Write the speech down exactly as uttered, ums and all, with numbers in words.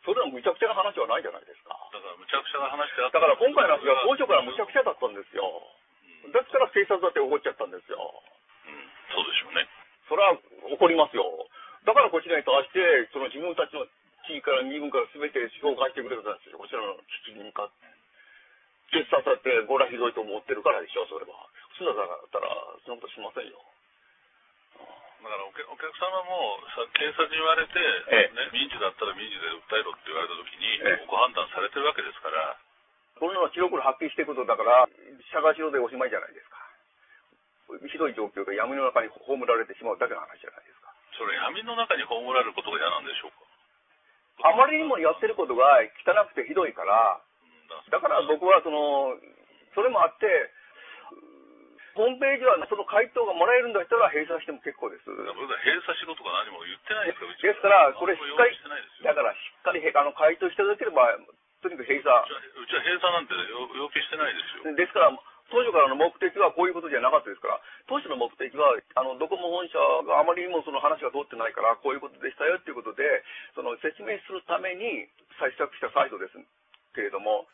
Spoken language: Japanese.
それはむちゃくちゃな話はないじゃないですか。 だからむちゃくちゃな話であった。だから今回の話が当初からむちゃくちゃだったんですよ。うん、だから警察だって怒っちゃったんですよ。 うん、そうでしょうね。 それは怒りますよ。だからこちらに対して、その自分たちの地位から身分から全て紹介してくれたんですよ。こちらの危機に向かって。警察だってこれはひどいと思ってるからでしょ、それは。普通だったら、そんなことしませんよ。 だからお客、お客様もさ警察に言われて、ええね、民事だったら民事で訴えろって言われたときに、ええ、ご判断されてるわけですから。 こんなの記録で発揮していくことだから、社会しろでおしまいじゃないですか。ひどい状況が闇の中に葬られてしまうだけの話じゃないですか。 それ闇の中に葬られることが嫌なんでしょうか。あまりにもやってることが汚くてひどいから、だから僕はその、それもあって、ホームページはその回答がもらえるんだったら閉鎖しても結構です。 僕は閉鎖しろとか何も言ってないですよ。 ですから、これしっかり、だからしっかりあの回答していただければ、とにかく閉鎖。 うちは閉鎖なんて要求してないですよ。 ですから、当初からの目的はこういうことじゃなかったですから、当初の目的は、あの、ドコモ本社があまりにもその話が通ってないから、こういうことでしたよっていうことで、その説明するために採択したサイトです。